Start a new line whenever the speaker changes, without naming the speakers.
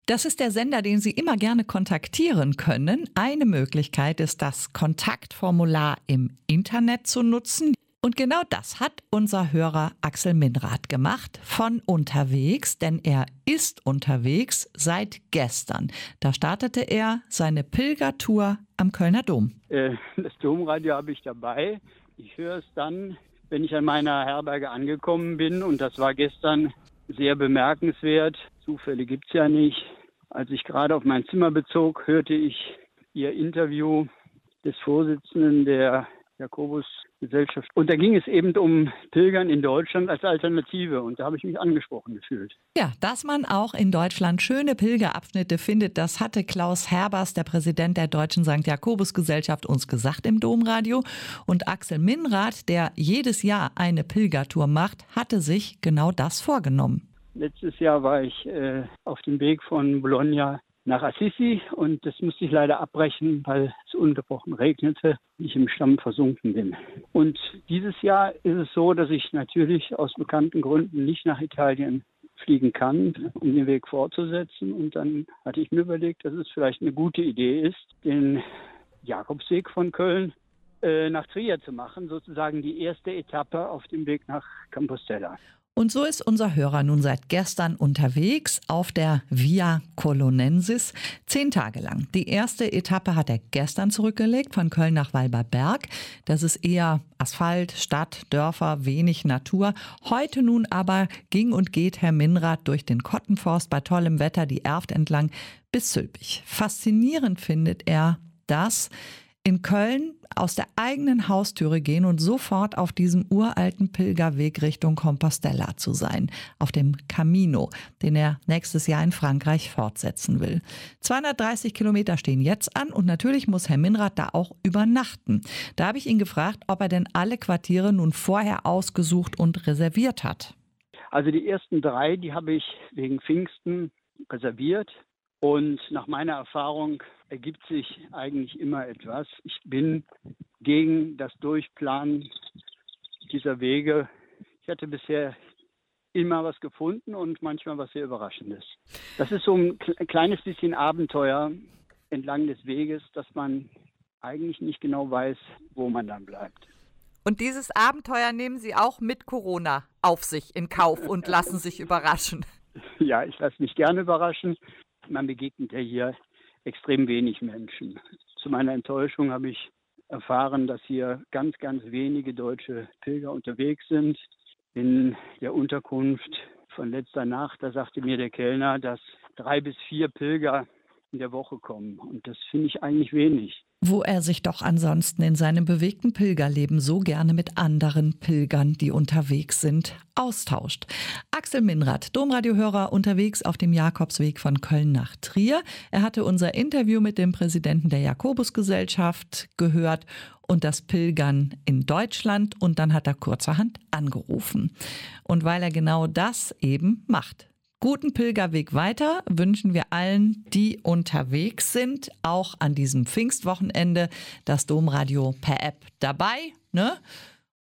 Das ist der Sender, den Sie immer gerne kontaktieren können. Eine Möglichkeit ist, das Kontaktformular im Internet zu nutzen. Und genau das hat unser Hörer Axel Minrath gemacht von unterwegs, denn er ist unterwegs seit gestern. Da startete er seine Pilgertour am Kölner Dom.
Das Domradio habe ich dabei. Ich höre es dann, wenn ich an meiner Herberge angekommen bin. Und das war gestern sehr bemerkenswert. Zufälle gibt es ja nicht. Als ich gerade auf mein Zimmer bezog, hörte ich Ihr Interview des Vorsitzenden der Jakobusgesellschaft. Und da ging es eben um Pilgern in Deutschland als Alternative. Und da habe ich mich angesprochen gefühlt.
Ja, dass man auch in Deutschland schöne Pilgerabschnitte findet, das hatte Klaus Herbers, der Präsident der Deutschen St. Jakobusgesellschaft, uns gesagt im Domradio. Und Axel Minrath, der jedes Jahr eine Pilgertour macht, hatte sich genau das vorgenommen.
Letztes Jahr war ich auf dem Weg von Bologna nach Assisi und das musste ich leider abbrechen, weil es ununterbrochen regnete, ich im Schlamm versunken bin. Und dieses Jahr ist es so, dass ich natürlich aus bekannten Gründen nicht nach Italien fliegen kann, um den Weg fortzusetzen. Und dann hatte ich mir überlegt, dass es vielleicht eine gute Idee ist, den Jakobsweg von Köln nach Trier zu machen, sozusagen die erste Etappe auf dem Weg nach Compostela.
Und so ist unser Hörer nun seit gestern unterwegs auf der Via Colonensis, 10 Tage lang. Die erste Etappe hat er gestern zurückgelegt, von Köln nach Walberberg. Das ist eher Asphalt, Stadt, Dörfer, wenig Natur. Heute nun aber ging und geht Herr Minrath durch den Kottenforst bei tollem Wetter die Erft entlang bis Zülpich. Faszinierend findet er das, in Köln aus der eigenen Haustüre gehen und sofort auf diesem uralten Pilgerweg Richtung Compostela zu sein, auf dem Camino, den er nächstes Jahr in Frankreich fortsetzen will. 230 Kilometer stehen jetzt an und natürlich muss Herr Minrath da auch übernachten. Da habe ich ihn gefragt, ob er denn alle Quartiere nun vorher ausgesucht und reserviert hat.
Also die ersten 3, die habe ich wegen Pfingsten reserviert. Und nach meiner Erfahrung ergibt sich eigentlich immer etwas. Ich bin gegen das Durchplanen dieser Wege. Ich hatte bisher immer was gefunden und manchmal was sehr Überraschendes. Das ist so ein kleines bisschen Abenteuer entlang des Weges, dass man eigentlich nicht genau weiß, wo man dann bleibt.
Und dieses Abenteuer nehmen Sie auch mit Corona auf sich in Kauf und lassen sich überraschen.
Ja, ich lasse mich gerne überraschen. Man begegnet ja hier extrem wenig Menschen. Zu meiner Enttäuschung habe ich erfahren, dass hier ganz, ganz wenige deutsche Pilger unterwegs sind. In der Unterkunft von letzter Nacht, da sagte mir der Kellner, dass 3 bis 4 Pilger in der Woche kommen. Und das finde ich eigentlich wenig.
Wo er sich doch ansonsten in seinem bewegten Pilgerleben so gerne mit anderen Pilgern, die unterwegs sind, austauscht. Axel Minrath, Domradiohörer, unterwegs auf dem Jakobsweg von Köln nach Trier. Er hatte unser Interview mit dem Präsidenten der Jakobusgesellschaft gehört und das Pilgern in Deutschland, und dann hat er kurzerhand angerufen. Und weil er genau das eben macht. Guten Pilgerweg weiter wünschen wir allen, die unterwegs sind, auch an diesem Pfingstwochenende. Das Domradio per App dabei, ne?